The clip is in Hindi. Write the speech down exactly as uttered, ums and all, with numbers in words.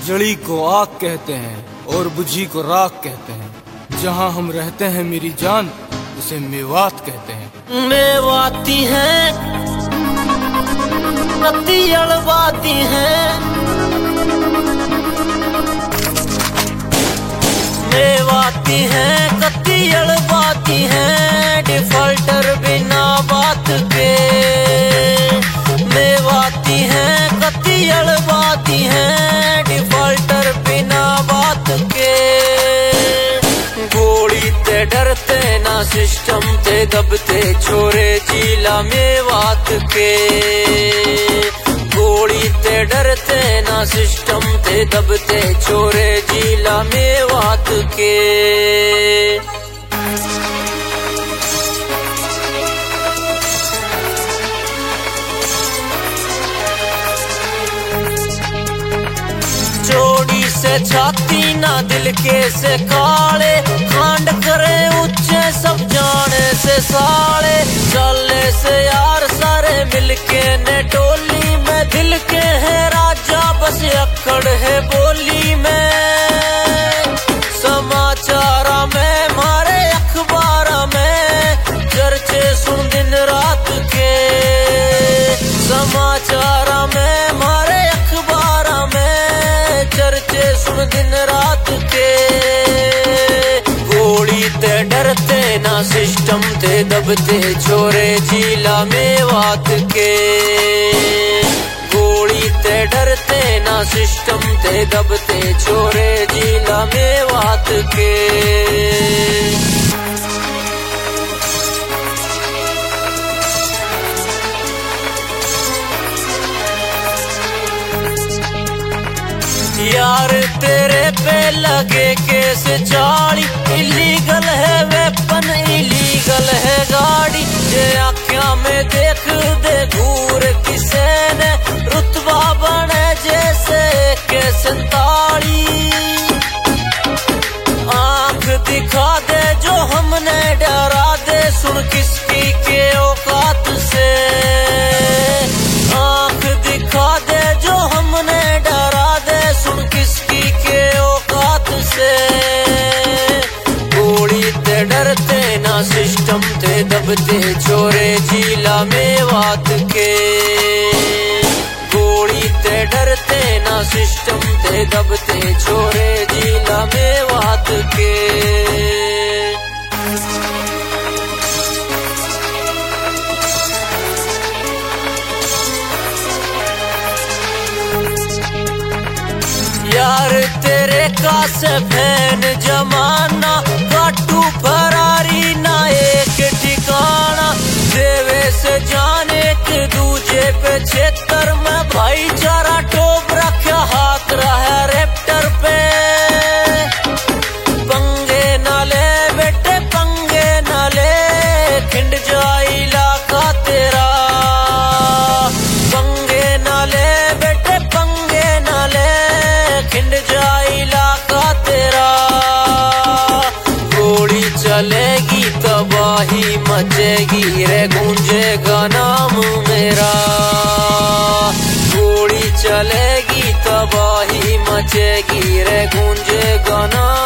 जड़ी को आग कहते हैं और बुझी को राख कहते हैं। जहाँ हम रहते हैं मेरी जान, उसे मेवात कहते हैं। मेवाती हैं, कत्ती अड़वाती हैं, मेवाती हैं, कत्ती अड़वाती हैं, डिफॉल्टर बिना बात के। मेवाती हैं, कत्ती अड़वाती हैं, डिफॉल्टर बिना बात के। गोली ते डरते ना सिस्टम ते दबते छोरे जिला मेवात के। गोली ते डरते ना सिस्टम ते दबते छोरे जिला मेवात के। चोड़ी से छाती ना दिल के से काले, खांड करे ऊंचे सब जाने से साले। चले से यार सारे मिलके ने टोली में, दिल के है राजा बस अक्कड़ है बोली में। समाचार में मारे अखबार में चर्चे सुन दिन रात के। समाचार में मारे अखबार में चर्चे सुन दिन रात के। गोली ते डरते ना सिस्टम ते दबते छोरे जिला मेवात के। गोली ते डरते ना सिस्टम ते दबते छोरे जिला मेवात के। यार तेरे पे लगे केस चाली, इलीगल है वेपन, इलीगल है गाड़ी। जे आँखियां में देख दे घूर किसे ने, रुतबा बने जैसे के संताली। आँख दिखा दे जो हमने डरा दे, सुन किसकी के औकात से। आँख दिखा दे जो हमने डरा दे, सुन किसकी के औकात से। गोली ते डरते ना सिस्टम ते दबते छोरे जिला मेवात के। गोली ते डरते ना सिस्टम ते दबते छोरे जिला मेवात के। यार तेरे का से फैन जमाना, काटू फरारी ना एक ठिकाना। देवे से जाने के दूजे पे क्षेत्र में भाईचारा टोप रखा हाथ रहा रेप्टर पे। पंगे ना ले बेटे पंगे ना ले, खिंड जाए इलाका तेरा। पंगे ना ले बेटे पंगे ना ले, खिंड जाए इलाका तेरा। गोली चलेगी तबाही मचेगी रे, गूंजेगा नाम मेरा। गोली चलेगी तबाही मचेगी रे, गूंजेगा नाम